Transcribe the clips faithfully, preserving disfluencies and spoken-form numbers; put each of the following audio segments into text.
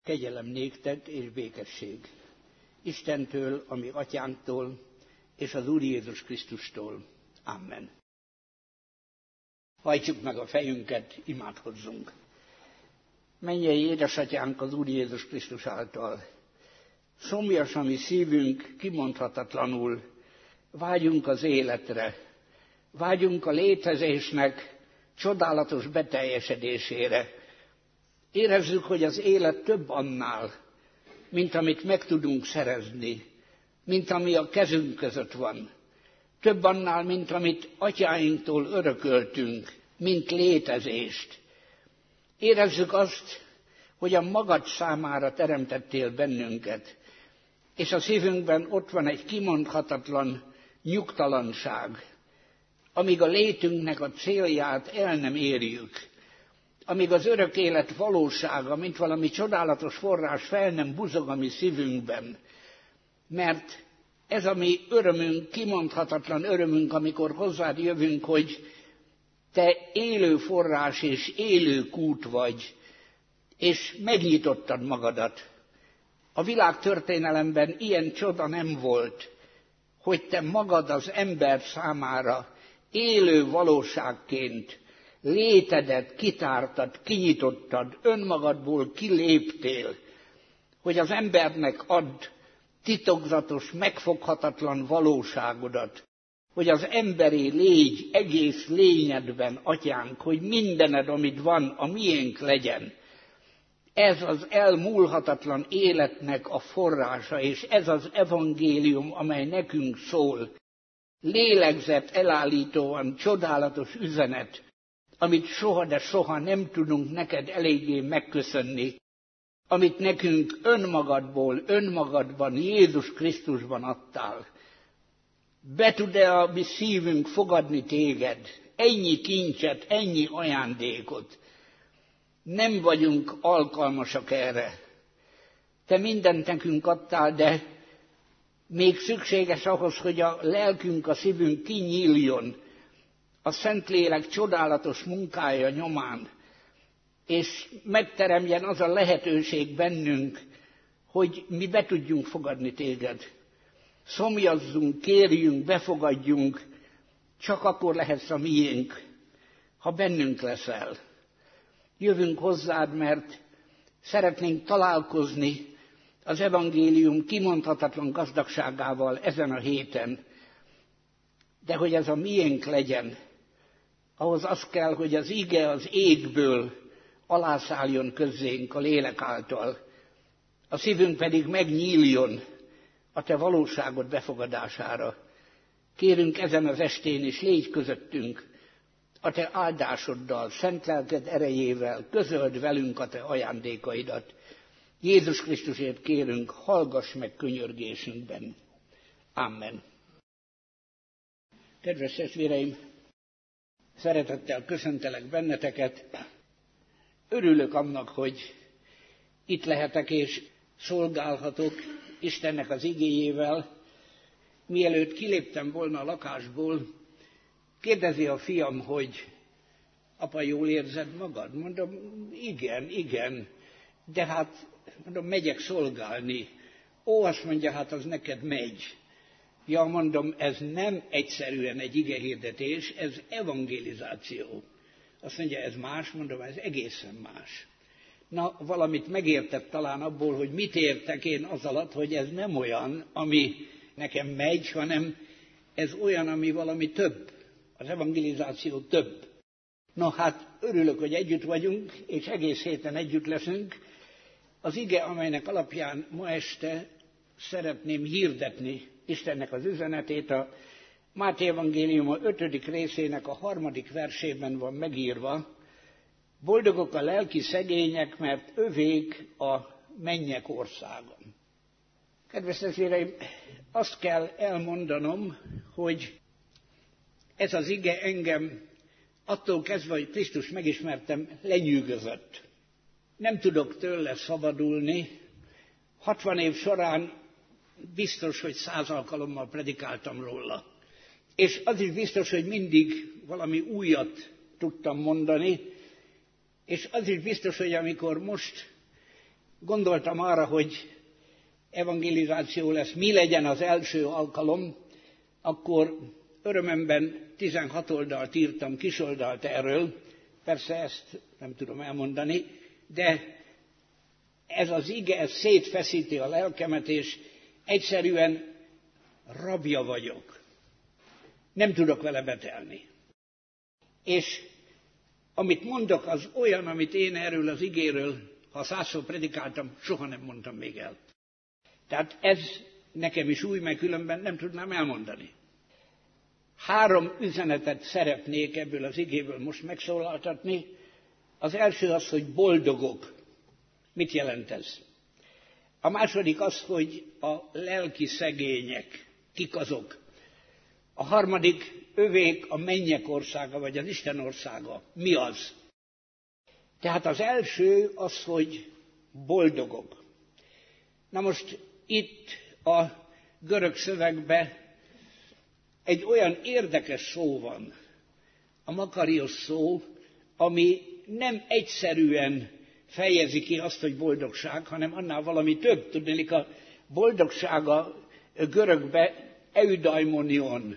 Kegyelem néktek és békesség Istentől, a mi atyánktól, és az Úr Jézus Krisztustól. Amen. Hajtsuk meg a fejünket, imádkozzunk. Mennyei édesatyánk az Úr Jézus Krisztus által. Szomjas a mi szívünk, kimondhatatlanul. Vágyunk az életre, vágyunk a létezésnek csodálatos beteljesedésére. Érezzük, hogy az élet több annál, mint amit meg tudunk szerezni, mint ami a kezünk között van. Több annál, mint amit atyáinktól örököltünk, mint létezést. Érezzük azt, hogy a magad számára teremtettél bennünket, és a szívünkben ott van egy kimondhatatlan nyugtalanság, amíg a létünknek a célját el nem érjük, amíg az örök élet valósága, mint valami csodálatos forrás fel nem buzog a mi szívünkben. Mert ez a mi örömünk, kimondhatatlan örömünk, amikor hozzád jövünk, hogy te élő forrás és élő kút vagy, és megnyitottad magadat. A világ történelemben ilyen csoda nem volt, hogy te magad az ember számára élő valóságként létedet kitártad, kinyitottad, önmagadból kiléptél, hogy az embernek add titokzatos, megfoghatatlan valóságodat, hogy az emberi légy egész lényedben, atyánk, hogy mindened, amit van, a miénk legyen. Ez az elmúlhatatlan életnek a forrása, és ez az evangélium, amely nekünk szól. Lélegzett, elállítóan csodálatos üzenet, amit soha, de soha nem tudunk neked eléggé megköszönni, amit nekünk önmagadból, önmagadban, Jézus Krisztusban adtál. Be tud-e a mi szívünk fogadni téged, ennyi kincset, ennyi ajándékot? Nem vagyunk alkalmasak erre. Te mindent nekünk adtál, de még szükséges ahhoz, hogy a lelkünk, a szívünk kinyíljon a Szentlélek csodálatos munkája nyomán, és megteremjen az a lehetőség bennünk, hogy mi be tudjunk fogadni téged. Szomjazzunk, kérjünk, befogadjunk, csak akkor lehetsz a miénk, ha bennünk leszel. Jövünk hozzád, mert szeretnénk találkozni az evangélium kimondhatatlan gazdagságával ezen a héten. De hogy ez a miénk legyen, ahhoz az kell, hogy az ige az égből alászálljon közzénk a lélek által, a szívünk pedig megnyíljon a te valóságod befogadására. Kérünk ezen az estén is, légy közöttünk, a te áldásoddal, szent lelked erejével, közöld velünk a te ajándékaidat. Jézus Krisztusért kérünk, hallgass meg könyörgésünkben. Amen. Kedves testvéreim, szeretettel köszöntelek benneteket. Örülök annak, hogy itt lehetek és szolgálhatok Istennek az igéjével. Mielőtt kiléptem volna a lakásból, kérdezi a fiam, hogy apa, jól érzed magad? Mondom, igen, igen, de hát mondom, megyek szolgálni. Ó, azt mondja, hát az neked megy. Ja, mondom, ez nem egyszerűen egy igehirdetés, ez evangelizáció. Azt mondja, ez más, mondom, ez egészen más. Na, valamit megértett talán abból, hogy mit értek én az alatt, hogy ez nem olyan, ami nekem megy, hanem ez olyan, ami valami több. Az evangelizáció több. Na hát, örülök, hogy együtt vagyunk, és egész héten együtt leszünk. Az ige, amelynek alapján ma este szeretném hirdetni Istennek az üzenetét, a Máté evangélium a ötödik részének a harmadik versében van megírva: boldogok a lelki szegények, mert övék a mennyek országa. Kedves testvéreim, azt kell elmondanom, hogy ez az ige engem attól kezdve, hogy Krisztus megismertem, lenyűgözött. Nem tudok tőle szabadulni. hatvan év során biztos, hogy száz alkalommal predikáltam róla. És az is biztos, hogy mindig valami újat tudtam mondani, és az is biztos, hogy amikor most gondoltam arra, hogy evangelizáció lesz, mi legyen az első alkalom, akkor örömömben tizenhat oldalt írtam, kis oldalt erről, persze ezt nem tudom elmondani, de ez az ige, ez szétfeszíti a lelkemet, és egyszerűen rabja vagyok. Nem tudok vele betelni. És amit mondok, az olyan, amit én erről az igéről, ha százszor predikáltam, soha nem mondtam még el. Tehát ez nekem is új, mert különben nem tudnám elmondani. Három üzenetet szeretnék ebből az igéből most megszólaltatni. Az első az, hogy boldogok. Mit jelent ez? A második az, hogy a lelki szegények. Kik azok? A harmadik, övék a mennyek országa, vagy az Isten országa. Mi az? Tehát az első az, hogy boldogok. Na most itt a görög szövegben egy olyan érdekes szó van, a makarios szó, ami nem egyszerűen fejezi ki azt, hogy boldogság, hanem annál valami több. Tudnélik, a boldogsága görögbe eudaimonion.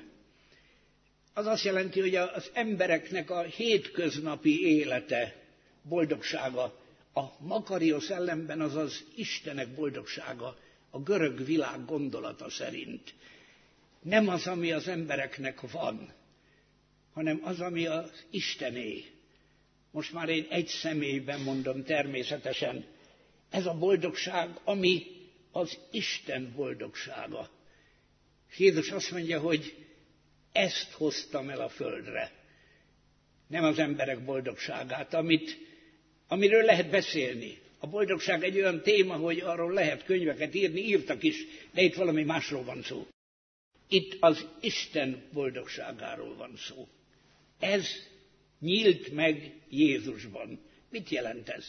Az azt jelenti, hogy az embereknek a hétköznapi élete boldogsága. A makarios ellenben az az Istenek boldogsága, a görög világ gondolata szerint. Nem az, ami az embereknek van, hanem az, ami az Istené. Most már én egy személyben mondom természetesen. Ez a boldogság, ami az Isten boldogsága. És Jézus azt mondja, hogy ezt hoztam el a földre. Nem az emberek boldogságát, amit, amiről lehet beszélni. A boldogság egy olyan téma, hogy arról lehet könyveket írni, írtak is, de itt valami másról van szó. Itt az Isten boldogságáról van szó. Ez nyílt meg Jézusban. Mit jelent ez?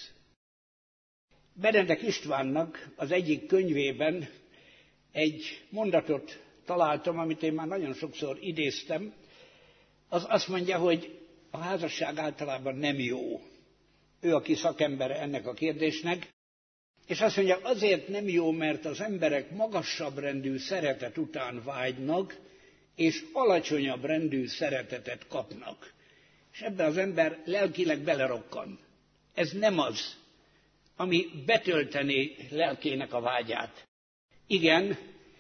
Benedek Istvánnak az egyik könyvében egy mondatot találtam, amit én már nagyon sokszor idéztem. Az azt mondja, hogy a házasság általában nem jó. Ő, aki szakembere ennek a kérdésnek, és azt mondja, azért nem jó, mert az emberek magasabb rendű szeretet után vágynak, és alacsonyabb rendű szeretetet kapnak. És ebbe az ember lelkileg belerokkan. Ez nem az, ami betöltené lelkének a vágyát. Igen,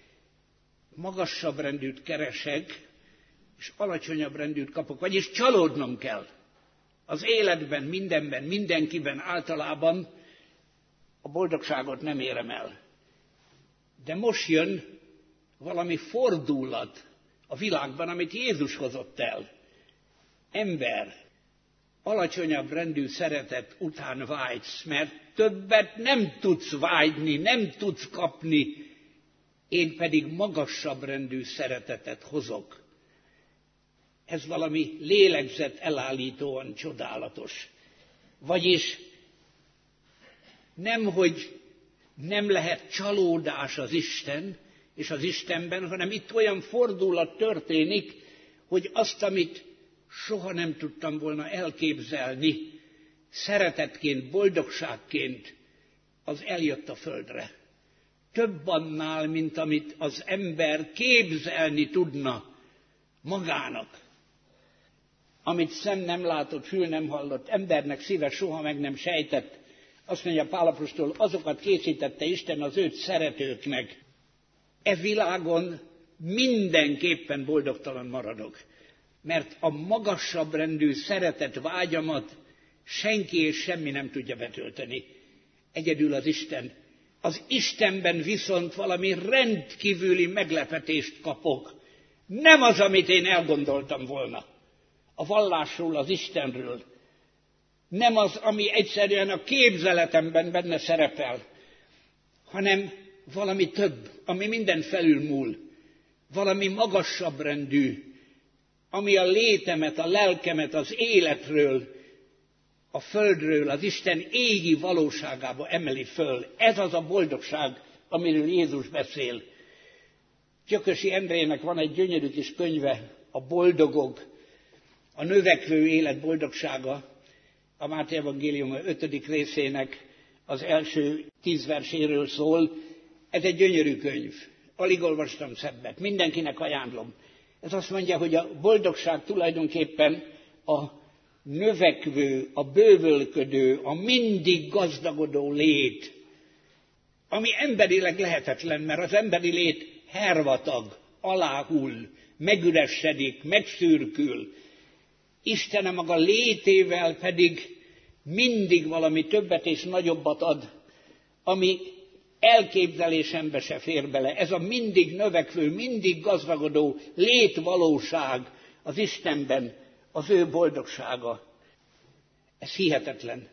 magasabb rendűt keresek, és alacsonyabb rendűt kapok, vagyis csalódnom kell. Az életben, mindenben, mindenkiben általában a boldogságot nem érem el. De most jön valami fordulat a világban, amit Jézus hozott el. Ember, alacsonyabb rendű szeretet után vágysz, mert többet nem tudsz vágyni, nem tudsz kapni, én pedig magasabb rendű szeretetet hozok. Ez valami lélegzet elállítóan csodálatos. Vagyis nem, hogy nem lehet csalódás az Isten és az Istenben, hanem itt olyan fordulat történik, hogy azt, amit soha nem tudtam volna elképzelni, szeretetként, boldogságként, az eljött a földre. Több annál, mint amit az ember képzelni tudna magának. Amit szem nem látott, fül nem hallott, embernek szíve soha meg nem sejtett, azt mondja Pál apostol, azokat készítette Isten az őt szeretőknek. E világon mindenképpen boldogtalan maradok, mert a magasabb rendű szeretet vágyamat senki és semmi nem tudja betölteni. Egyedül az Isten. Az Istenben viszont valami rendkívüli meglepetést kapok. Nem az, amit én elgondoltam volna. A vallásról, az Istenről. Nem az, ami egyszerűen a képzeletemben benne szerepel, hanem valami több, ami minden felülmúl. Valami magasabb rendű, ami a létemet, a lelkemet az életről, a földről, az Isten égi valóságába emeli föl. Ez az a boldogság, amiről Jézus beszél. Gyökösi Endrének van egy gyönyörű kis könyve, a Boldogok, a növekvő élet boldogsága, a Máté evangélium ötödik részének az első tíz verséről szól. Ez egy gyönyörű könyv. Alig olvastam szebbet. Mindenkinek ajánlom. Ez azt mondja, hogy a boldogság tulajdonképpen a növekvő, a bővölködő, a mindig gazdagodó lét, ami emberileg lehetetlen, mert az emberi lét hervatag, aláhull, megüresedik, megszürkül. Isten a maga létével pedig mindig valami többet és nagyobbat ad, ami elképzelésembe se fér bele. Ez a mindig növekvő, mindig gazdagodó létvalóság az Istenben, az ő boldogsága. Ez hihetetlen.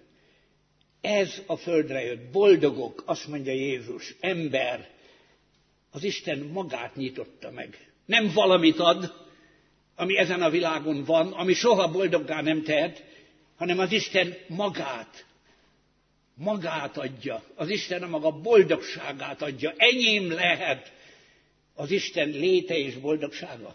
Ez a földre jött. Boldogok, azt mondja Jézus, ember. Az Isten magát nyitotta meg. Nem valamit ad, ami ezen a világon van, ami soha boldoggá nem tehet, hanem az Isten magát. Magát adja. Az Isten a maga boldogságát adja. Enyém lehet az Isten léte és boldogsága.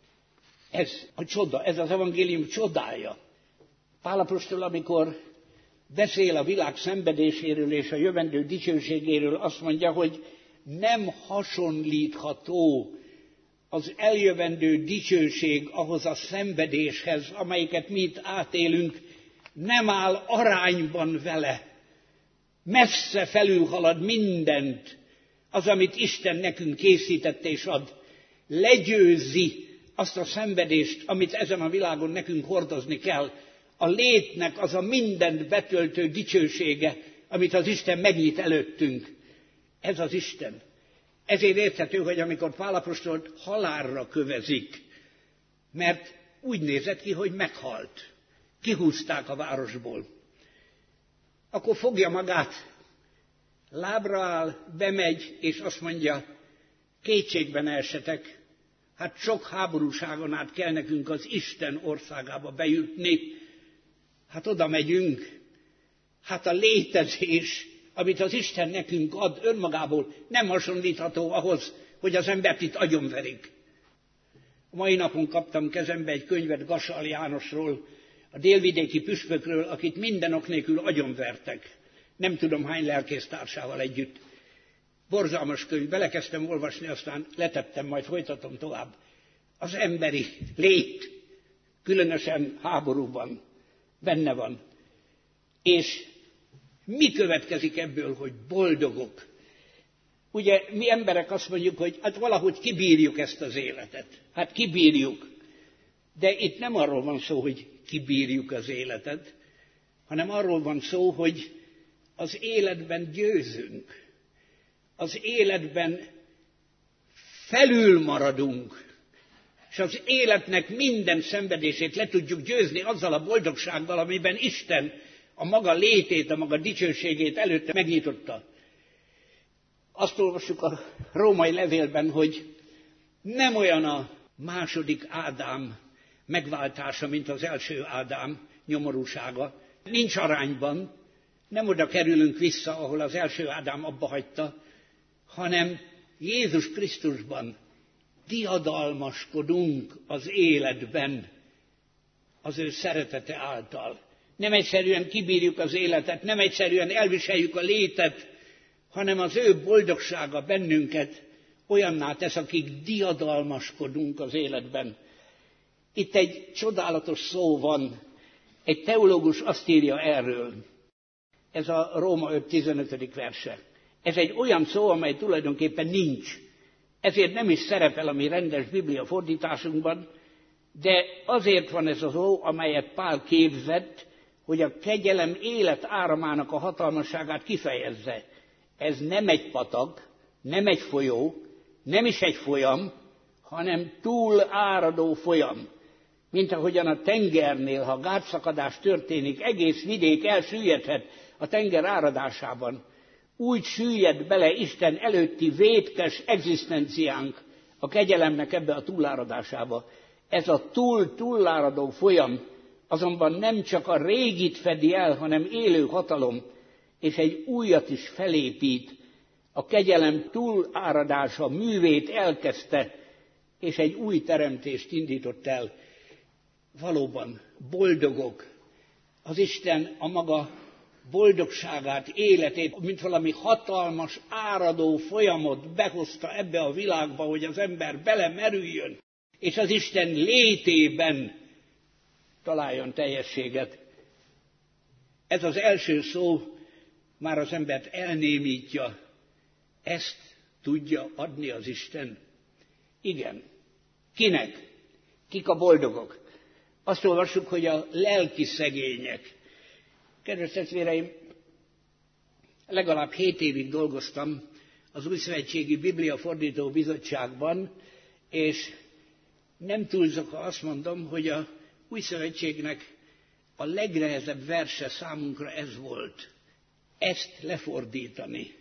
Ez a csoda, ez az evangélium csodája. Pál apostol, amikor beszél a világ szenvedéséről és a jövendő dicsőségéről, azt mondja, hogy nem hasonlítható az eljövendő dicsőség ahhoz a szenvedéshez, amelyiket mi itt átélünk, nem áll arányban vele. Messze felülhalad mindent, az, amit Isten nekünk készített és ad. Legyőzi azt a szenvedést, amit ezen a világon nekünk hordozni kell. A létnek az a mindent betöltő dicsősége, amit az Isten megnyit előttünk. Ez az Isten. Ezért érthető, hogy amikor Pál apostolt halálra kövezik, mert úgy nézett ki, hogy meghalt. Kihúzták a városból. Akkor fogja magát, lábra áll, bemegy, és azt mondja, kétségben esetek, hát sok háborúságon át kell nekünk az Isten országába bejutni, hát oda megyünk, hát a létezés, amit az Isten nekünk ad önmagából, nem hasonlítható ahhoz, hogy az embert itt agyonverik. A mai napon kaptam kezembe egy könyvet Gasal Jánosról, a délvidéki püspökről, akit minden ok nélkül agyonvertek. Nem tudom hány lelkésztársával együtt. Borzalmas könyv, belekezdtem olvasni, aztán letettem, majd folytatom tovább. Az emberi lét, különösen háborúban benne van. És mi következik ebből, hogy boldogok? Ugye mi emberek azt mondjuk, hogy hát valahogy kibírjuk ezt az életet. Hát kibírjuk. De itt nem arról van szó, hogy kibírjuk az életet, hanem arról van szó, hogy az életben győzünk. Az életben felül maradunk, és az életnek minden szenvedését le tudjuk győzni azzal a boldogsággal, amiben Isten a maga létét, a maga dicsőségét előtte megnyitotta. Azt olvassuk a római levélben, hogy nem olyan a második Ádám megváltása, mint az első Ádám nyomorúsága. Nincs arányban, nem oda kerülünk vissza, ahol az első Ádám abba hagyta, hanem Jézus Krisztusban diadalmaskodunk az életben az ő szeretete által. Nem egyszerűen kibírjuk az életet, nem egyszerűen elviseljük a létet, hanem az ő boldogsága bennünket olyanná tesz, akik diadalmaskodunk az életben. Itt egy csodálatos szó van, egy teológus azt írja erről, ez a Róma öt tizenötödik verse. Ez egy olyan szó, amely tulajdonképpen nincs. Ezért nem is szerepel a mi rendes Biblia fordításunkban, de azért van ez a szó, amelyet Pál képzett, hogy a kegyelem élet áramának a hatalmasságát kifejezze. Ez nem egy patak, nem egy folyó, nem is egy folyam, hanem túl áradó folyam. Mint ahogyan a tengernél, ha gátszakadás történik, egész vidék elsüllyedhet a tenger áradásában. Úgy süllyed bele Isten előtti vétkes egzisztenciánk a kegyelemnek ebbe a túláradásába. Ez a túl túláradó folyam azonban nem csak a régit fedi el, hanem élő hatalom, és egy újat is felépít. A kegyelem túláradása művét elkezdte, és egy új teremtést indított el. Valóban boldogok. Az Isten a maga boldogságát, életét, mint valami hatalmas, áradó folyamot behozta ebbe a világba, hogy az ember belemerüljön, és az Isten létében találjon teljességet. Ez az első szó már az embert elnémítja. Ezt tudja adni az Isten? Igen. Kinek? Kik a boldogok? Azt olvassuk, hogy a lelki szegények. Kedves testvéreim, legalább hét évig dolgoztam az Újszövetségi Biblia Fordító Bizottságban, és nem túlzok, ha azt mondom, hogy a Újszövetségnek a legnehezebb verse számunkra ez volt. Ezt lefordítani.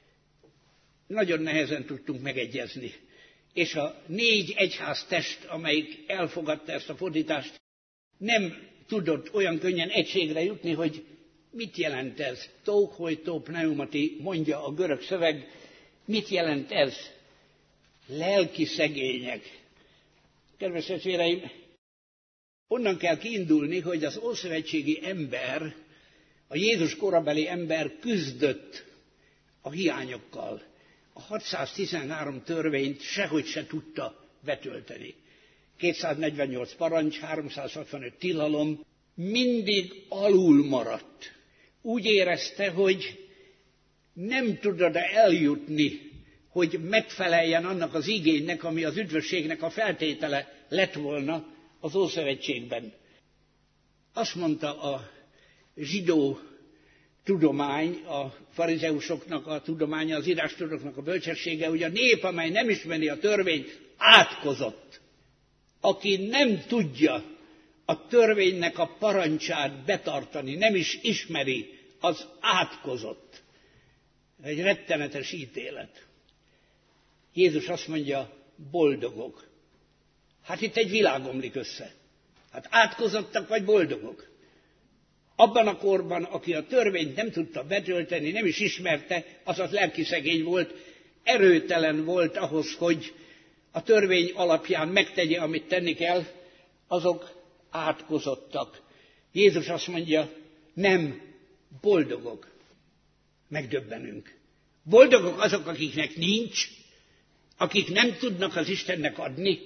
Nagyon nehezen tudtunk megegyezni. És a négy egyháztest, amelyik elfogadta ezt a fordítást, nem tudott olyan könnyen egységre jutni, hogy mit jelent ez. Tók, hogy tó pneumati, mondja a görög szöveg. Mit jelent ez? Lelki szegények. Kedves testvéreim, onnan kell kiindulni, hogy az ószövetségi ember, a Jézus korabeli ember küzdött a hiányokkal. A hatszáztizenhárom törvényt sehogy se tudta betölteni. kétszáznegyvennyolc parancs, háromszázhatvanöt tilalom, mindig alul maradt. Úgy érezte, hogy nem tudod eljutni, hogy megfeleljen annak az igénynek, ami az üdvösségnek a feltétele lett volna az Ószövetségben. Azt mondta a zsidó tudomány, a farizeusoknak a tudománya, az írástudóknak a bölcsessége, hogy a nép, amely nem ismeri a törvényt, átkozott. Aki nem tudja a törvénynek a parancsát betartani, nem is ismeri, az átkozott. Egy rettenetes ítélet. Jézus azt mondja, boldogok. Hát itt egy világ omlik össze. Hát átkozottak vagy boldogok? Abban a korban, aki a törvényt nem tudta betölteni, nem is ismerte, az az lelki szegény volt, erőtelen volt ahhoz, hogy a törvény alapján megtegye, amit tenni kell, azok átkozottak. Jézus azt mondja, nem, boldogok. Megdöbbenünk. Boldogok azok, akiknek nincs, akik nem tudnak az Istennek adni.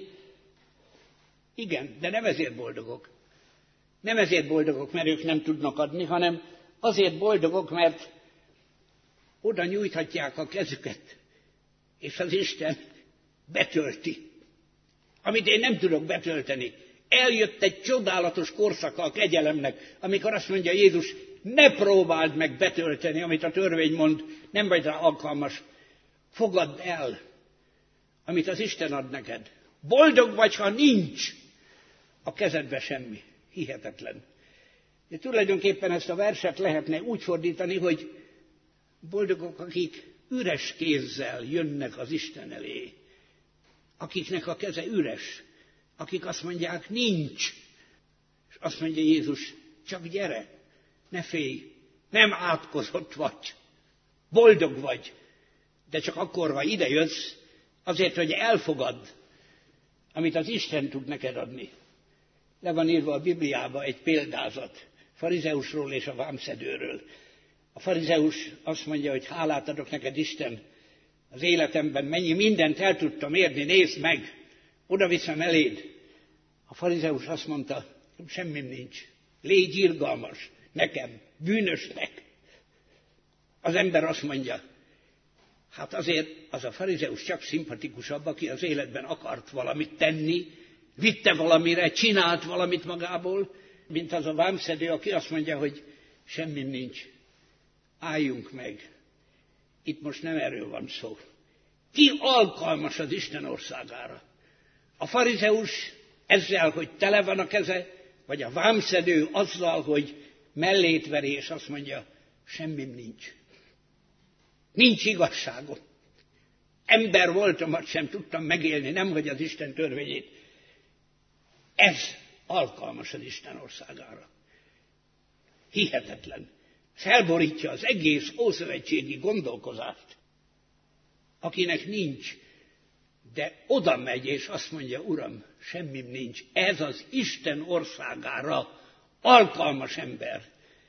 Igen, de nem ezért boldogok. Nem ezért boldogok, mert ők nem tudnak adni, hanem azért boldogok, mert oda nyújthatják a kezüket, és az Isten betölti. Amit én nem tudok betölteni. Eljött egy csodálatos korszaka a kegyelemnek, amikor azt mondja Jézus, ne próbáld meg betölteni, amit a törvény mond, nem vagy rá alkalmas. Fogadd el, amit az Isten ad neked. Boldog vagy, ha nincs a kezedbe semmi. Hihetetlen. De tulajdonképpen ezt a verset lehetne úgy fordítani, hogy boldogok, akik üres kézzel jönnek az Isten elé. Akiknek a keze üres. Akik azt mondják, nincs. És azt mondja Jézus, csak gyere, ne félj, nem átkozott vagy. Boldog vagy. De csak akkor, ha ide jössz, azért, hogy elfogadd, amit az Isten tud neked adni. Le van írva a Bibliába egy példázat farizeusról és a vámszedőről. A farizeus azt mondja, hogy hálát adok neked, Isten, az életemben mennyi mindent el tudtam érni, nézd meg, oda viszem eléd. A farizeus azt mondta, semmim nincs, légy irgalmas nekem, bűnösnek. Az ember azt mondja, hát azért az a farizeus csak szimpatikusabb, aki az életben akart valamit tenni, vitte valamire, csinált valamit magából, mint az a vámszedő, aki azt mondja, hogy semmim nincs. Álljunk meg. Itt most nem erről van szó. Ki alkalmas az Isten országára? A farizeus ezzel, hogy tele van a keze, vagy a vámszedő azzal, hogy mellét veri, és azt mondja, semmim nincs. Nincs igazságom. Ember voltam, sem tudtam megélni, nem hogy az Isten törvényét. Ez alkalmas az Isten országára. Hihetetlen. Felborítja az egész ószövetségi gondolkozást. Akinek nincs, de oda megy, és azt mondja, Uram, semmim nincs. Ez az Isten országára alkalmas ember.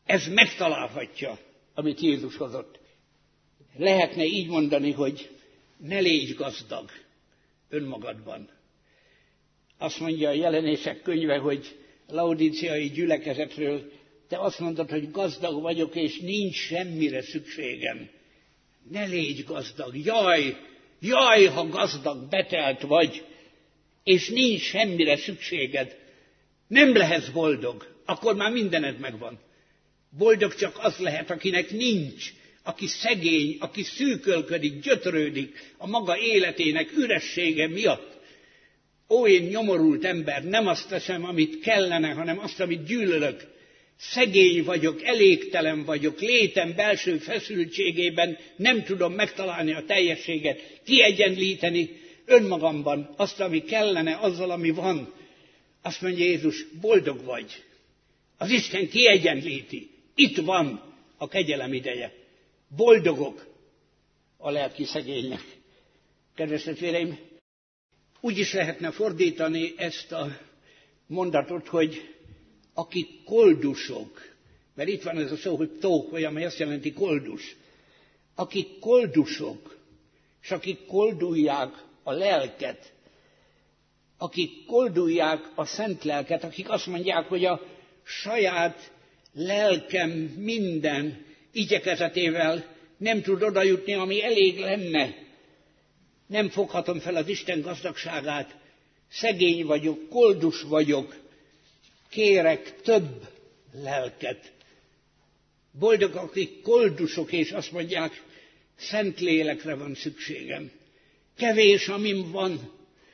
ez megtalálhatja, amit Jézus hozott. Lehetne így mondani, hogy ne légy gazdag önmagadban. Azt mondja a Jelenések könyve, hogy laodíceai gyülekezetről, te azt mondod, hogy gazdag vagyok, és nincs semmire szükségem. Ne légy gazdag, jaj, jaj, ha gazdag, betelt vagy, és nincs semmire szükséged. Nem lehetsz boldog, akkor már mindened megvan. Boldog csak az lehet, akinek nincs, aki szegény, aki szűkölködik, gyötrődik a maga életének üressége miatt. Ó, én nyomorult ember, nem azt teszem, amit kellene, hanem azt, amit gyűlölök. Szegény vagyok, elégtelen vagyok, létem belső feszültségében nem tudom megtalálni a teljességet, kiegyenlíteni önmagamban azt, ami kellene, azzal, ami van. Azt mondja Jézus, boldog vagy. Az Isten kiegyenlíti. Itt van a kegyelem ideje. Boldogok a lelki szegények. Kedves testvéreim, úgy is lehetne fordítani ezt a mondatot, hogy akik koldusok, mert itt van ez a szó, hogy tók, amely azt jelenti koldus. Akik koldusok, és akik koldulják a lelket, akik koldulják a szent lelket, akik azt mondják, hogy a saját lelkem minden igyekezetével nem tud odajutni, ami elég lenne. Nem foghatom fel az Isten gazdagságát, szegény vagyok, koldus vagyok, kérek több lelket. Boldog, akik koldusok, és azt mondják, szent lélekre van szükségem. Kevés, amim van.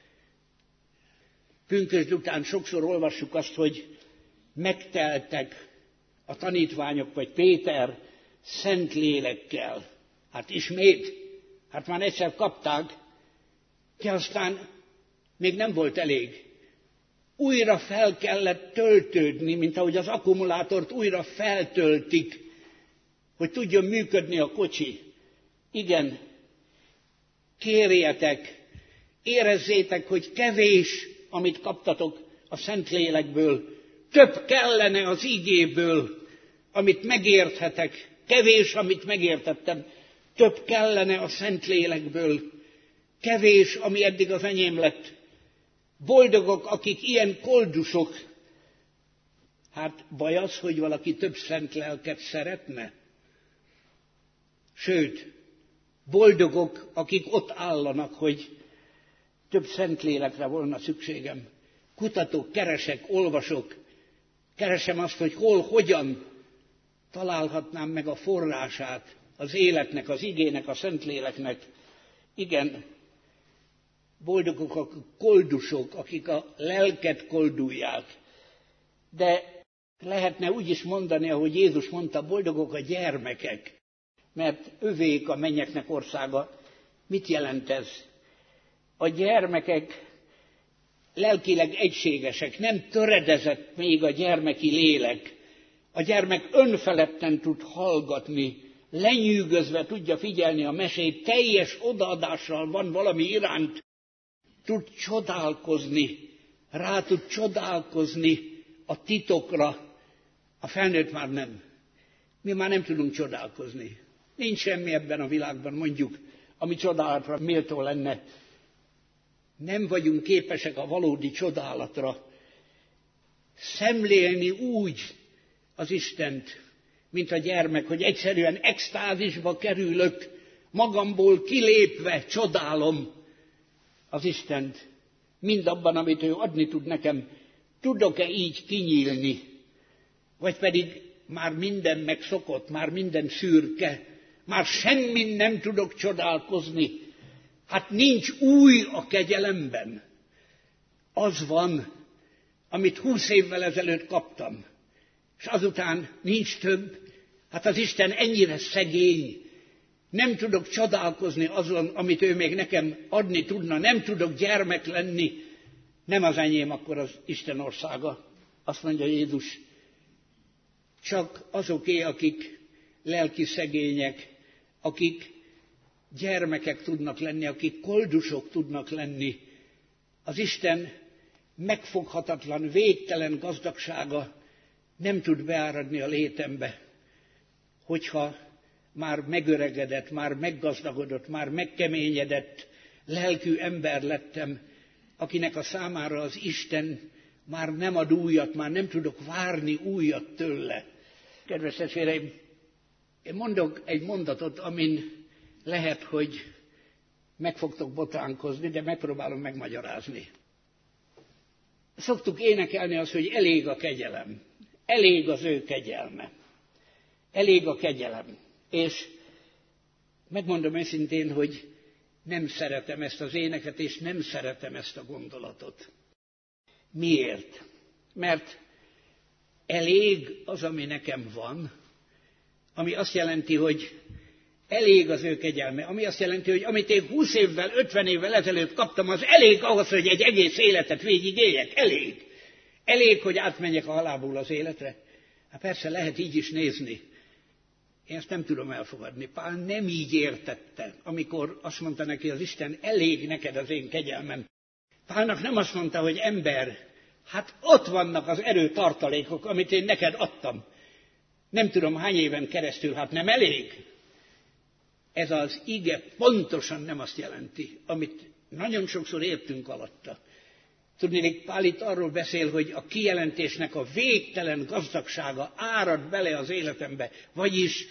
Pünkösd után sokszor olvassuk azt, hogy megteltek a tanítványok, vagy Péter szent lélekkel. Hát ismét, hát már egyszer kapták, de aztán még nem volt elég. Újra fel kellett töltődni, mint ahogy az akkumulátort újra feltöltik, hogy tudjon működni a kocsi. Igen, kérjetek, érezzétek, hogy kevés, amit kaptatok a Szentlélekből, több kellene az igéből, amit megérthetek, kevés, amit megértettem, több kellene a Szentlélekből, kevés, ami eddig az enyém lett. Boldogok, akik ilyen koldusok. Hát baj az, hogy valaki több szent lelket szeretne. Sőt, boldogok, akik ott állanak, hogy több szent lélekre volna szükségem. Kutatok, keresek, olvasok, keresem azt, hogy hol, hogyan találhatnám meg a forrását az életnek, az igének, a Szentléleknek. Igen, boldogok a koldusok, akik a lelket koldulják. De lehetne úgy is mondani, ahogy Jézus mondta, boldogok a gyermekek, mert övék a mennyeknek országa. Mit jelent ez? A gyermekek lelkileg egységesek, nem töredezett még a gyermeki lélek. A gyermek önfeledten tud hallgatni, lenyűgözve tudja figyelni a mesét, teljes odaadással van valami iránt, tud csodálkozni, rá tud csodálkozni a titokra. A felnőtt már nem. Mi már nem tudunk csodálkozni. Nincs semmi ebben a világban, mondjuk, ami csodálatra méltó lenne. Nem vagyunk képesek a valódi csodálatra. Szemlélni úgy az Istent, mint a gyermek, hogy egyszerűen extázisba kerülök, magamból kilépve csodálom az Istent, mind abban, amit ő adni tud nekem. Tudok-e így kinyílni? Vagy pedig már minden megszokott, már minden szürke, már semmin nem tudok csodálkozni. Hát nincs új a kegyelemben. Az van, amit húsz évvel ezelőtt kaptam, és azután nincs több. Hát az Isten ennyire szegény. Nem tudok csodálkozni azon, amit ő még nekem adni tudna. Nem tudok gyermek lenni. Nem az enyém akkor az Isten országa. Azt mondja Jézus, csak azoké, akik lelki szegények, akik gyermekek tudnak lenni, akik koldusok tudnak lenni. Az Isten megfoghatatlan, végtelen gazdagsága nem tud beáradni a létembe, hogyha már megöregedett, már meggazdagodott, már megkeményedett lelkű ember lettem, akinek a számára az Isten már nem ad újat, már nem tudok várni újat tőle. Kedves testvéreim, én mondok egy mondatot, amin lehet, hogy meg fogtok botánkozni, de megpróbálom megmagyarázni. Szoktuk énekelni azt, hogy elég a kegyelem. Elég az ő kegyelme. Elég a kegyelem. És megmondom őszintén, hogy nem szeretem ezt az éneket, és nem szeretem ezt a gondolatot. Miért? Mert elég az, ami nekem van, ami azt jelenti, hogy elég az ő kegyelme, ami azt jelenti, hogy amit én húsz évvel, ötven évvel ezelőtt kaptam, az elég ahhoz, hogy egy egész életet végig éljek. Elég. Elég, hogy átmenjek a halálból az életre. Hát persze lehet így is nézni. Én ezt nem tudom elfogadni. Pál nem így értette, amikor azt mondta neki az Isten, elég neked az én kegyelmem. Pálnak nem azt mondta, hogy ember, hát ott vannak az erőtartalékok, amit én neked adtam. Nem tudom hány éven keresztül, hát nem elég. Ez az ige pontosan nem azt jelenti, amit nagyon sokszor értünk alatta. Tudnék, Pál itt arról beszél, hogy a kijelentésnek a végtelen gazdagsága árad bele az életembe, vagyis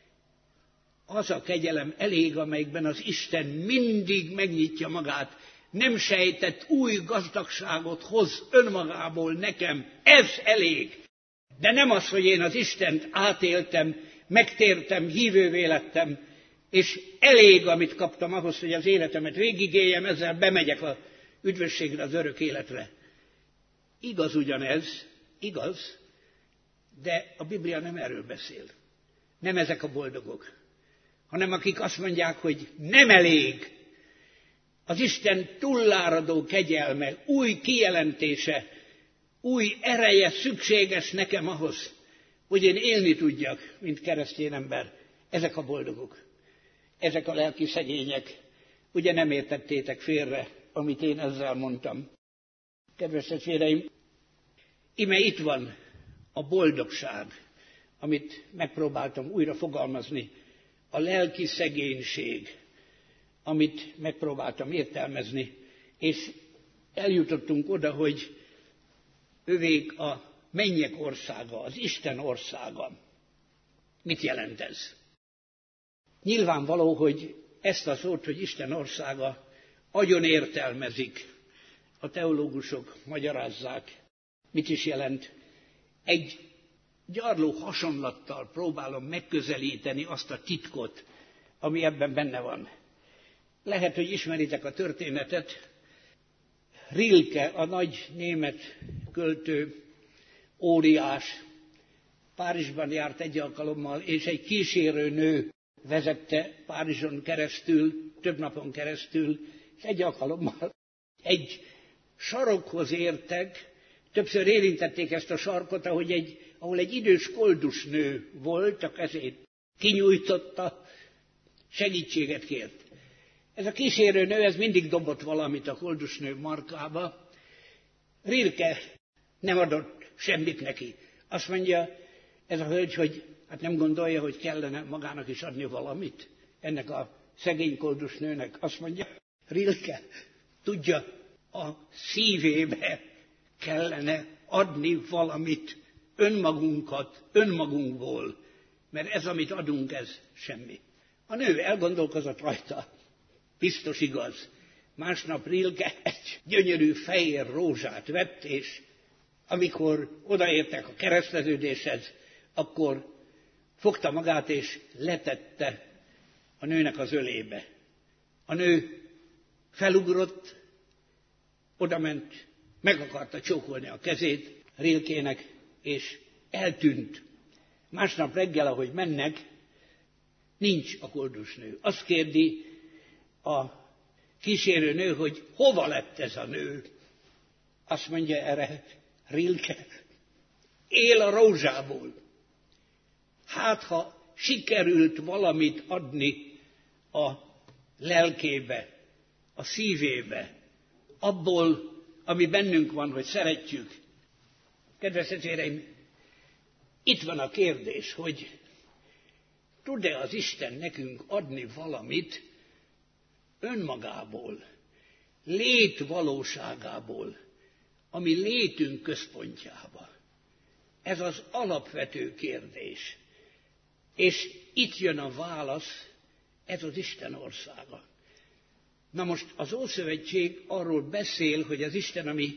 az a kegyelem elég, amelyikben az Isten mindig megnyitja magát, nem sejtett új gazdagságot hoz önmagából nekem, ez elég. De nem az, hogy én az Istent átéltem, megtértem, hívővé lettem, és elég, amit kaptam ahhoz, hogy az életemet végigéljem, ezzel bemegyek a üdvösségre, az örök életre. Igaz ugyanez, igaz, de a Biblia nem erről beszél. Nem ezek a boldogok, hanem akik azt mondják, hogy nem elég. Az Isten túláradó kegyelme, új kijelentése, új ereje szükséges nekem ahhoz, hogy én élni tudjak, mint keresztény ember. Ezek a boldogok, ezek a lelki szegények. Ugye nem értettétek félre, amit én ezzel mondtam. Kedves testvéreim, ime itt van a boldogság, amit megpróbáltam újra fogalmazni, a lelki szegénység, amit megpróbáltam értelmezni, és eljutottunk oda, hogy övék a mennyek országa, az Isten országa. Mit jelent ez? Nyilvánvaló, hogy ezt a szót, hogy Isten országa, agyon értelmezik. A teológusok magyarázzák, mit is jelent. Egy gyarló hasonlattal próbálom megközelíteni azt a titkot, ami ebben benne van. Lehet, hogy ismeritek a történetet. Rilke, a nagy német költő, óriás, Párizsban járt egy alkalommal, és egy kísérő nő vezette Párizson keresztül, több napon keresztül, és egy alkalommal egy sarokhoz értek, többször érintették ezt a sarkot, ahogy egy, ahol egy idős koldus nő volt, a kezét kinyújtotta, segítséget kért. Ez a kísérő nő, ez mindig dobott valamit a koldusnő markába. Rilke nem adott semmit neki. Azt mondja ez a hölgy, hogy hát nem gondolja, hogy kellene magának is adni valamit ennek a szegény koldusnőnek. Azt mondja, Rilke, tudja, a szívébe kellene adni valamit, önmagunkat, önmagunkból, mert ez, amit adunk, ez semmi. A nő elgondolkozott rajta, biztos igaz. Másnap Rilke egy gyönyörű fehér rózsát vett, és amikor odaértek a kereszteződéshez, akkor fogta magát és letette a nőnek az ölébe. A nő felugrott, odament, meg akarta csókolni a kezét Rilkének, és eltűnt. Másnap reggel, ahogy mennek, nincs a koldusnő. Azt kérdi a kísérő nő, hogy hova lett ez a nő. Azt mondja erre Rilke, él a rózsából. Hát, ha sikerült valamit adni a lelkébe, a szívébe, abból, ami bennünk van, hogy szeretjük. Kedves testvéreim, Itt van a kérdés, hogy tud-e az Isten nekünk adni valamit önmagából, lét valóságából, ami létünk központjába. Ez az alapvető kérdés. És itt jön a válasz, ez az Isten országa. Na most az Ószövetség arról beszél, hogy az Isten, ami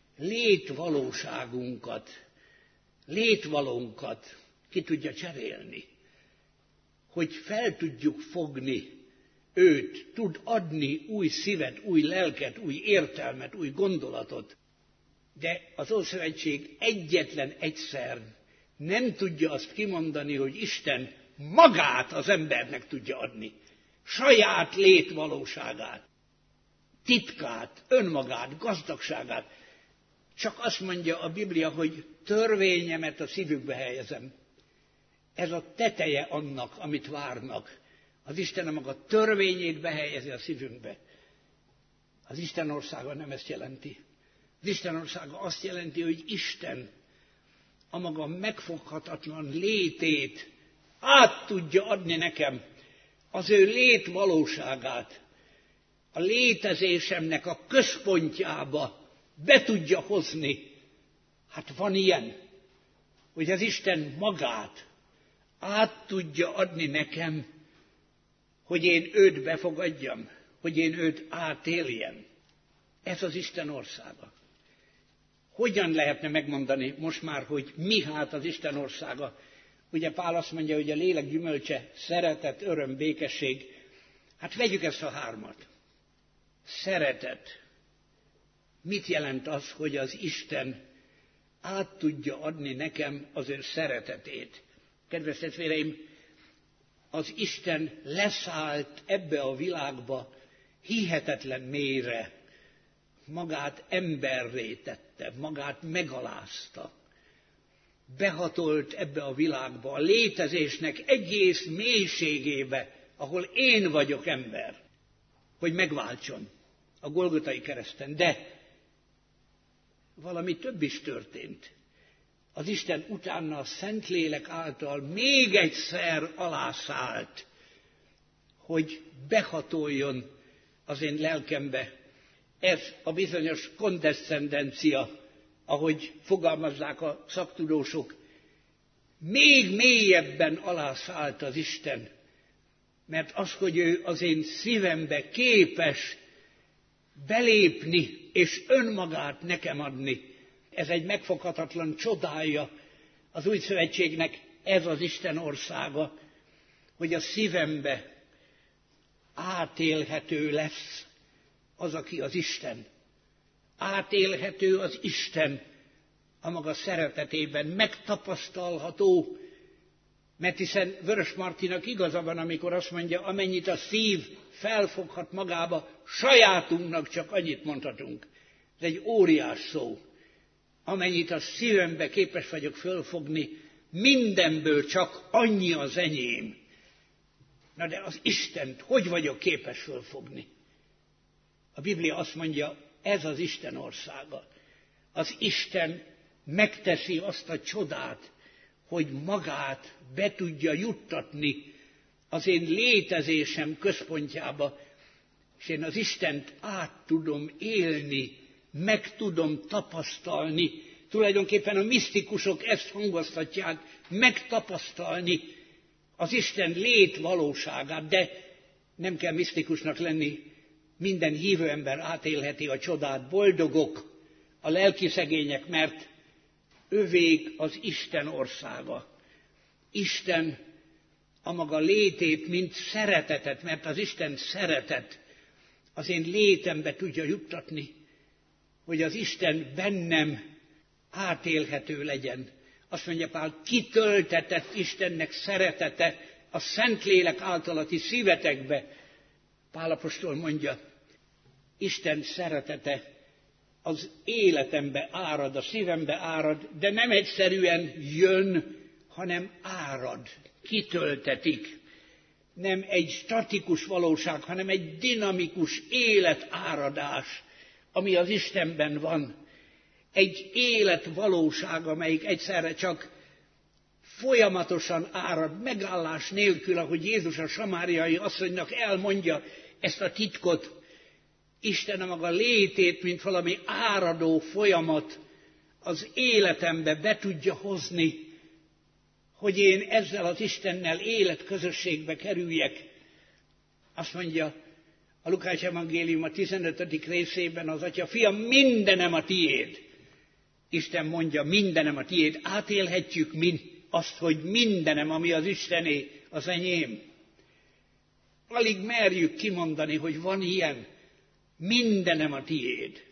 létvalóságunkat, létvalónkat ki tudja cserélni, hogy fel tudjuk fogni őt, tud adni új szívet, új lelket, új értelmet, új gondolatot, de az Ószövetség egyetlen egyszer nem tudja azt kimondani, hogy Isten magát az embernek tudja adni, saját létvalóságát, titkát, önmagát, gazdagságát. Csak azt mondja a Biblia, hogy törvényemet a szívükbe helyezem. Ez a teteje annak, amit várnak. Az Isten a maga törvényét behelyezi a szívünkbe. Az Isten országa nem ezt jelenti. Az Isten országa azt jelenti, hogy Isten a maga megfoghatatlan létét át tudja adni nekem, az ő létvalóságát, a létezésemnek a központjába be tudja hozni. Hát van ilyen, hogy az Isten magát át tudja adni nekem, hogy én őt befogadjam, hogy én őt átéljem. Ez az Isten országa. Hogyan lehetne megmondani most már, hogy mi hát az Isten országa? Ugye Pál azt mondja, hogy a lélek gyümölcse szeretet, öröm, békesség. Hát vegyük ezt a hármat. Szeretet. Mit jelent az, hogy az Isten át tudja adni nekem az ő szeretetét? Kedves testvéreim, az Isten leszállt ebbe a világba hihetetlen mélyre, magát emberré tette, magát megalázta, behatolt ebbe a világba, a létezésnek egész mélységébe, ahol én vagyok ember, hogy megváltson a Golgotai kereszten. De valami több is történt. Az Isten utána a Szentlélek által még egyszer alászállt, hogy behatoljon az én lelkembe. Ez a bizonyos kondeszcendencia, ahogy fogalmazzák a szaktudósok, még mélyebben alászállt az Isten, mert az, hogy ő az én szívembe képes belépni és önmagát nekem adni, ez egy megfoghatatlan csodája az új szövetségnek, ez az Isten országa, hogy a szívembe átélhető lesz az, aki az Isten. Átélhető az Isten a maga szeretetében, megtapasztalható, mert hiszen Vörös Martinak igaza van, amikor azt mondja, amennyit a szív felfoghat magába, sajátunknak csak annyit mondhatunk. Ez egy óriás szó. Amennyit a szívembe képes vagyok fölfogni, mindenből csak annyi az enyém. Na de az Istent hogy vagyok képes fölfogni? A Biblia azt mondja, ez az Isten országa. Az Isten megteszi azt a csodát, hogy magát be tudja juttatni az én létezésem központjába, és én az Istent át tudom élni, meg tudom tapasztalni. Tulajdonképpen a misztikusok ezt hangoztatják, megtapasztalni az Isten létvalóságát, de nem kell misztikusnak lenni, minden hívő ember átélheti a csodát, boldogok a lelki szegények, mert övék az Isten országa. Isten a maga létét, mint szeretetet, mert az Isten szeretet az én létembe tudja juttatni, hogy az Isten bennem átélhető legyen. Azt mondja Pál, kitöltetett Istennek szeretete a Szentlélek általati szívetekbe. Pál apostol mondja, Isten szeretete az életembe árad, a szívembe árad, de nem egyszerűen jön, hanem árad, kitöltetik. Nem egy statikus valóság, hanem egy dinamikus életáradás, ami az Istenben van. Egy életvalóság, amelyik egyszerre csak folyamatosan árad, megállás nélkül, ahogy Jézus a samáriai asszonynak elmondja ezt a titkot. Isten a maga létét, mint valami áradó folyamat az életembe be tudja hozni, hogy én ezzel az Istennel életközösségbe kerüljek. Azt mondja a Lukács evangélium a tizenötödik részében az Atya: Fiam, mindenem a tiéd. Isten mondja, mindenem a tiéd. Átélhetjük mi azt, hogy mindenem, ami az Istené, az enyém. Alig merjük kimondani, hogy van ilyen. Mindenem a tiéd.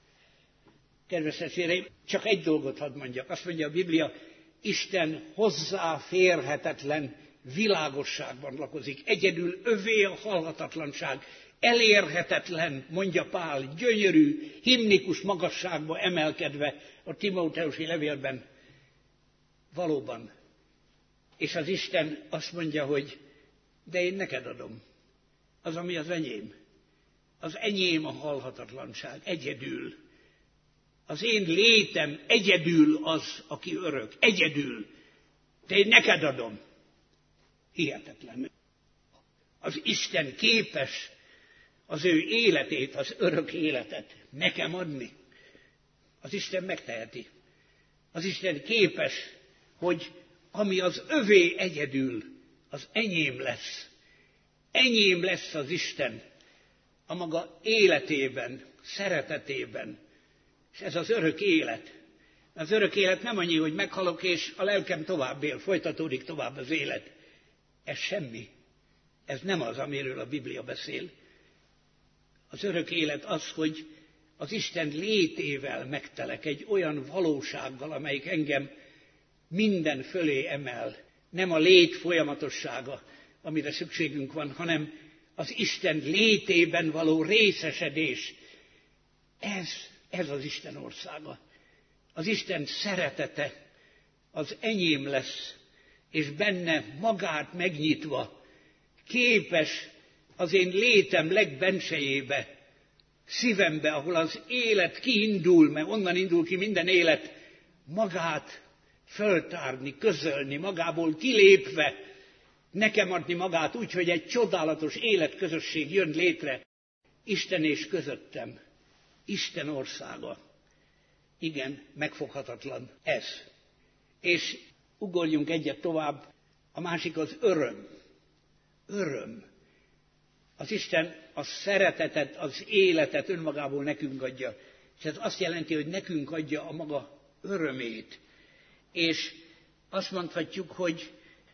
Kedves testvéreim, csak egy dolgot hadd mondjak. Azt mondja a Biblia, Isten hozzáférhetetlen világosságban lakozik. Egyedül övé a halhatatlanság. Elérhetetlen, mondja Pál, gyönyörű, himnikus magasságba emelkedve a Timóteusi levélben. Valóban. És az Isten azt mondja, hogy de én neked adom. Az, ami az enyém. Az enyém a halhatatlanság, egyedül. Az én létem egyedül az, aki örök. Egyedül. De én neked adom. Hihetetlen. Az Isten képes az ő életét, az örök életet nekem adni. Az Isten megteheti. Az Isten képes, hogy ami az övé egyedül, az enyém lesz. Enyém lesz az Isten a maga életében, szeretetében. És ez az örök élet. Az örök élet nem annyi, hogy meghalok, és a lelkem tovább él, folytatódik tovább az élet. Ez semmi. Ez nem az, amiről a Biblia beszél. Az örök élet az, hogy az Isten létével megtelek, egy olyan valósággal, amelyik engem minden fölé emel. Nem a lét folyamatossága, amire szükségünk van, hanem az Isten létében való részesedés. Ez, ez az Isten országa. Az Isten szeretete az enyém lesz, és benne magát megnyitva képes az én létem legbensejébe, szívembe, ahol az élet kiindul, mert onnan indul ki minden élet, magát föltárni, közölni, magából kilépve, nekem adni magát úgy, hogy egy csodálatos életközösség jön létre. Isten és közöttem. Isten országa. Igen, megfoghatatlan ez. És ugorjunk egyet tovább, a másik az öröm. Öröm. Az Isten a szeretetet, az életet önmagából nekünk adja. És ez azt jelenti, hogy nekünk adja a maga örömét. És azt mondhatjuk, hogy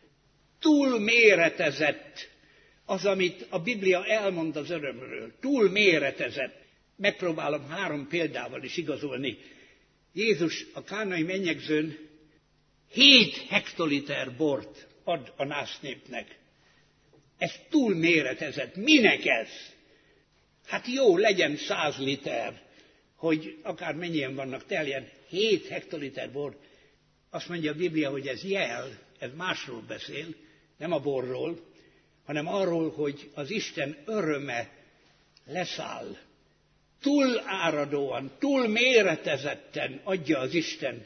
túl méretezett az, amit a Biblia elmond az örömről. Túl méretezett. Megpróbálom három példával is igazolni. Jézus a kánai mennyegzőn hét hektoliter bort ad a násznépnek. Ez túl méretezett. Minek ez? Hát jó, legyen száz liter, hogy akár mennyien vannak teljen. Hét hektoliter bor. Azt mondja a Biblia, hogy ez jel, ez másról beszél, nem a borról, hanem arról, hogy az Isten öröme leszáll. Túl áradóan, túl méretezetten adja az Isten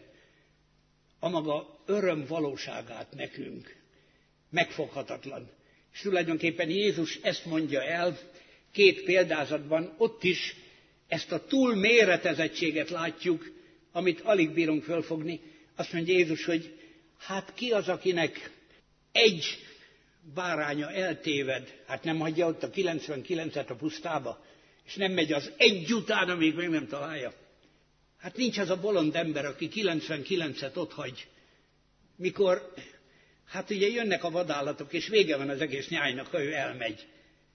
a maga öröm valóságát nekünk. Megfoghatatlan. És tulajdonképpen Jézus ezt mondja el két példázatban, ott is ezt a túl méretezettséget látjuk, amit alig bírunk fölfogni. Azt mondja Jézus, hogy hát ki az, akinek egy báránya eltéved, hát nem hagyja ott a kilencvenkilencet a pusztába, és nem megy az egy után, amíg meg nem találja. Hát nincs az a bolond ember, aki kilencvenkilencet otthagy, mikor, hát ugye jönnek a vadállatok, és vége van az egész nyájnak, ha ő elmegy.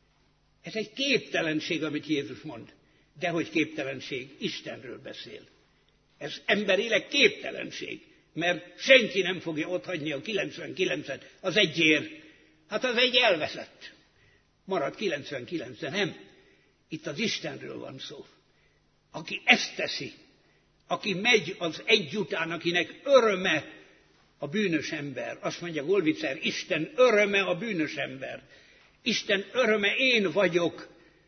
Ez egy képtelenség, amit Jézus mond. Dehogy képtelenség, Istenről beszél. Ez emberileg képtelenség, mert senki nem fogja otthagyni a kilencvenkilencet az egyért. Hát az egy elveszett. Marad kilencvenkilenc, de nem. Itt az Istenről van szó. Aki ezt teszi, aki megy az egy után, akinek öröme a bűnös ember. Azt mondja Golvicer, Isten öröme a bűnös ember. Isten öröme én vagyok.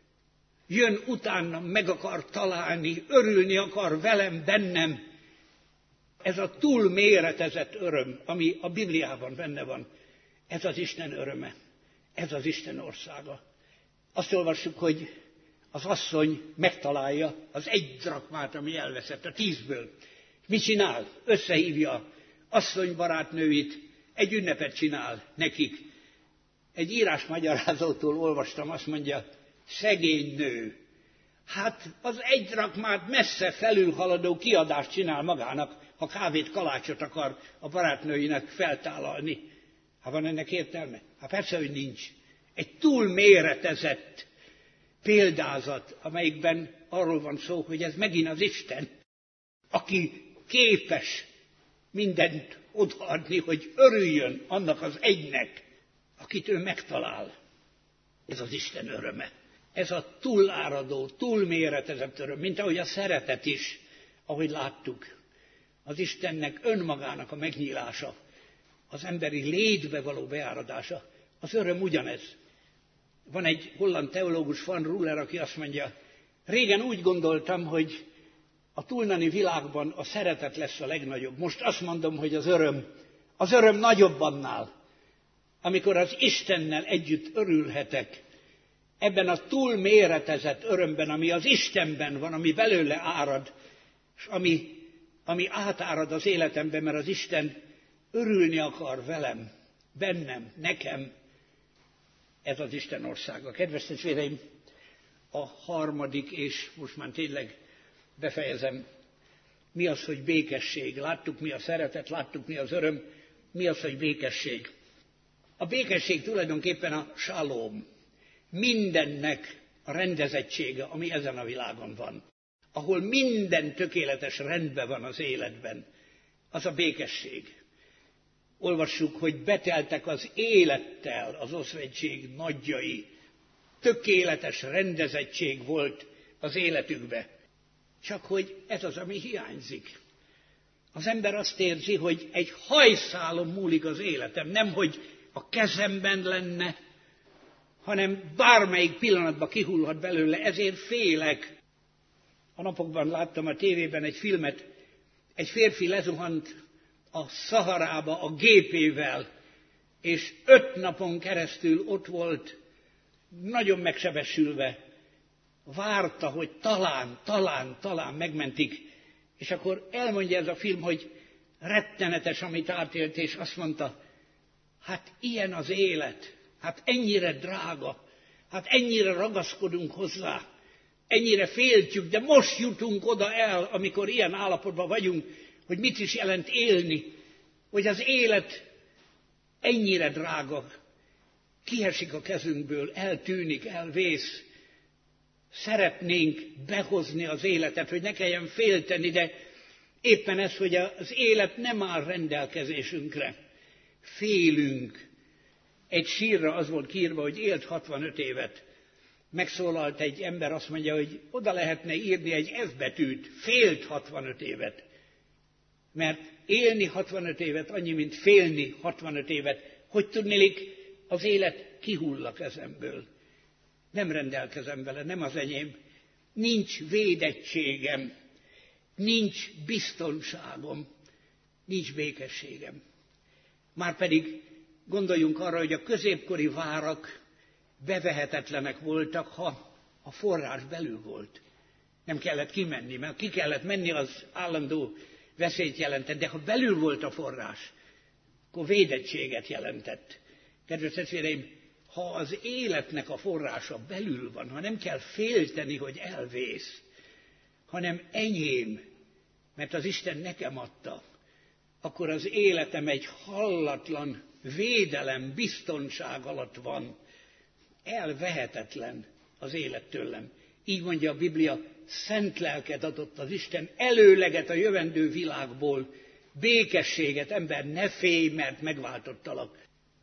Jön utána, meg akar találni, örülni akar velem, bennem. Ez a túlméretezett öröm, ami a Bibliában benne van, ez az Isten öröme, ez az Isten országa. Azt olvassuk, hogy az asszony megtalálja az egy drakmát, ami elveszett a tízből. Mit csinál? Összehívja asszony barátnőit, egy ünnepet csinál nekik. Egy írásmagyarázótól olvastam, azt mondja, szegény nő. Hát az egy drakmát messze felülhaladó kiadást csinál magának, ha kávét, kalácsot akar a barátnőinek feltállalni. Hát van ennek értelme? Hát persze, hogy nincs. Egy túlméretezett példázat, amelyikben arról van szó, hogy ez megint az Isten, aki képes mindent odaadni, hogy örüljön annak az egynek, akit ő megtalál. Ez az Isten öröme. Ez a túláradó, túlméretezett öröm, mint ahogy a szeretet is, ahogy láttuk. Az Istennek önmagának a megnyílása, az emberi létbe való beáradása, az öröm ugyanez. Van egy holland teológus, Van Ruler, aki azt mondja, régen úgy gondoltam, hogy a túlnani világban a szeretet lesz a legnagyobb. Most azt mondom, hogy az öröm, az öröm nagyobb annál, amikor az Istennel együtt örülhetek, ebben a túlméretezett örömben, ami az Istenben van, ami belőle árad, és ami, ami átárad az életemben, mert az Isten örülni akar velem, bennem, nekem. Ez az Isten országa. Kedves testvéreim, a harmadik, és most már tényleg befejezem, mi az, hogy békesség? Láttuk, mi a szeretet, láttuk, mi az öröm, mi az, hogy békesség? A békesség tulajdonképpen a salóm, mindennek a rendezettsége, ami ezen a világon van. Ahol minden tökéletes rendben van az életben, az a békesség. Olvassuk, hogy beteltek az élettel az Ószövetség nagyjai. Tökéletes rendezettség volt az életükbe. Csak hogy ez az, ami hiányzik. Az ember azt érzi, hogy egy hajszálon múlik az életem, nem hogy a kezemben lenne, hanem bármelyik pillanatban kihullhat belőle, ezért félek. A napokban láttam a tévében egy filmet, egy férfi lezuhant a Szaharába a gépével, és öt napon keresztül ott volt, nagyon megsebesülve, várta, hogy talán, talán, talán megmentik, és akkor elmondja ez a film, hogy rettenetes, amit átélt, és azt mondta, hát ilyen az élet, hát ennyire drága, hát ennyire ragaszkodunk hozzá, ennyire féltjük, de most jutunk oda el, amikor ilyen állapotban vagyunk, hogy mit is jelent élni, hogy az élet ennyire drága, kiesik a kezünkből, eltűnik, elvész. Szeretnénk behozni az életet, hogy ne kelljen félteni, de éppen ez, hogy az élet nem áll rendelkezésünkre. Félünk. Egy sírra az volt kiírva, hogy élt hatvanöt évet. Megszólalt egy ember, azt mondja, hogy oda lehetne írni egy F betűt, félt hatvanöt évet. Mert élni hatvanöt évet annyi, mint félni hatvanöt évet. Hogy tudnélik, az élet kihull a kezemből. Nem rendelkezem vele, nem az enyém. Nincs védettségem, nincs biztonságom, nincs békességem. Márpedig gondoljunk arra, hogy a középkori várak bevehetetlenek voltak, ha a forrás belül volt. Nem kellett kimenni, mert ki kellett menni, az állandó veszélyt jelentett, de ha belül volt a forrás, akkor védettséget jelentett. Kedves testvéreim, ha az életnek a forrása belül van, ha nem kell félteni, hogy elvész, hanem enyém, mert az Isten nekem adta, akkor az életem egy hallatlan védelem, biztonság alatt van. Elvehetetlen az élet tőlem. Így mondja a Biblia, szent lelket adott az Isten, előleget a jövendő világból, békességet, ember, ne félj, mert megváltottalak.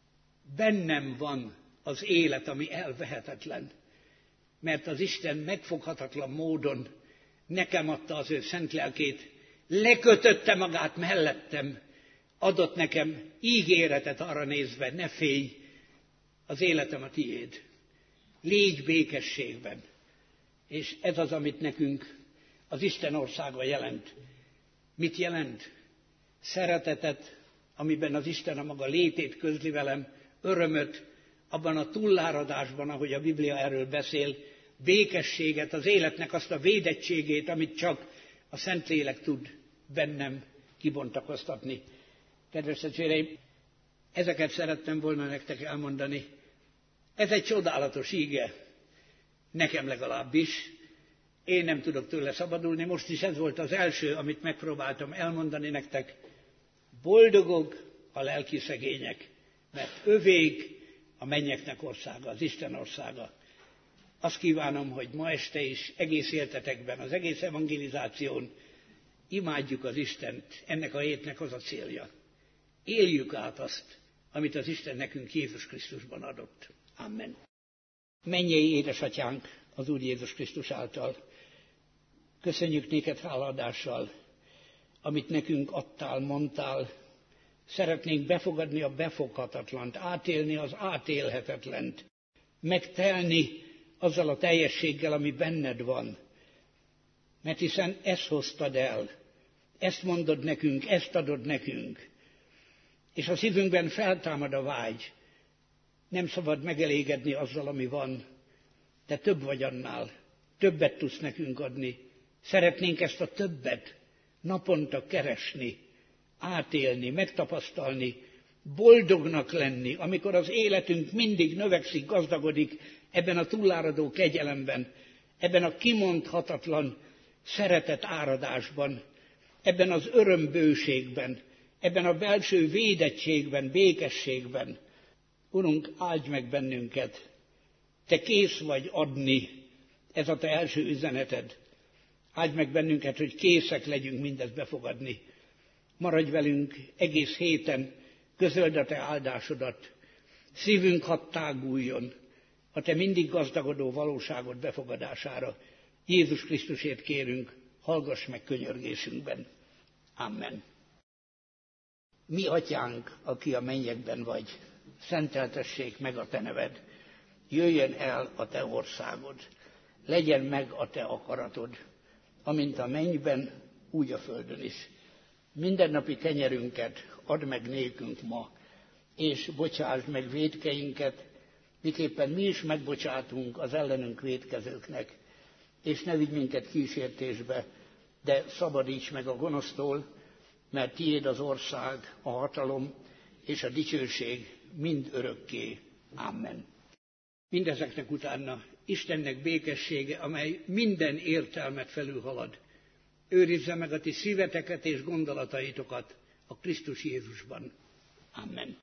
Bennem van az élet, ami elvehetetlen, mert az Isten megfoghatatlan módon nekem adta az ő szent lelkét, lekötötte magát mellettem, adott nekem ígéretet arra nézve, ne félj, az életem a tiéd. Légy békességben. És ez az, amit nekünk az Isten országa jelent. Mit jelent? szeretetet, amiben az Isten a maga létét közli velem, örömöt, abban a túláradásban, ahogy a Biblia erről beszél, békességet, az életnek azt a védettségét, amit csak a Szentlélek tud bennem kibontakoztatni. Kedves testvéreim, ezeket szerettem volna nektek elmondani. Ez egy csodálatos íge, nekem legalábbis. Én nem tudok tőle szabadulni, most is ez volt az első, amit megpróbáltam elmondani nektek. Boldogok a lelki szegények, mert övék a mennyeknek országa, az Isten országa. Azt kívánom, hogy ma este is egész életetekben, az egész evangelizáción imádjuk az Istent, ennek a hétnek az a célja. Éljük át azt, amit az Isten nekünk Jézus Krisztusban adott. Amen. Mennyei édesatyánk az Úr Jézus Krisztus által, köszönjük néked háladással, amit nekünk adtál, mondtál. Szeretnénk befogadni a befoghatatlant, átélni az átélhetetlent, megtelni azzal a teljességgel, ami benned van. Mert hiszen ezt hoztad el, ezt mondod nekünk, ezt adod nekünk. És a szívünkben feltámad a vágy. Nem szabad megelégedni azzal, ami van, de több vagy annál. Többet tudsz nekünk adni. Szeretnénk ezt a többet naponta keresni, átélni, megtapasztalni, boldognak lenni, amikor az életünk mindig növekszik, gazdagodik ebben a túláradó kegyelemben, ebben a kimondhatatlan szeretet áradásban, ebben az örömbőségben, ebben a belső védettségben, békességben. Urunk, áldj meg bennünket, te kész vagy adni, ez a te első üzeneted. Áldj meg bennünket, hogy készek legyünk mindezt befogadni. Maradj velünk egész héten, közöld a te áldásodat. Szívünk hadd táguljon a te mindig gazdagodó valóságod befogadására. Jézus Krisztusért kérünk, hallgass meg könyörgésünkben. Amen. Mi atyánk, aki a mennyekben vagy, szenteltessék meg a te neved. Jöjjön el a te országod. Legyen meg a te akaratod, amint a mennyben, úgy a földön is. Mindennapi kenyerünket add meg nékünk ma, és bocsásd meg vétkeinket, miképpen mi is megbocsátunk az ellenünk vétkezőknek, és ne vigy minket kísértésbe, de szabadíts meg a gonosztól, mert tiéd az ország, a hatalom és a dicsőség mind örökké. Amen. Mindezeknek utána Istennek békessége, amely minden értelmet felülhalad, őrizze meg a ti szíveteket és gondolataitokat a Krisztus Jézusban. Amen.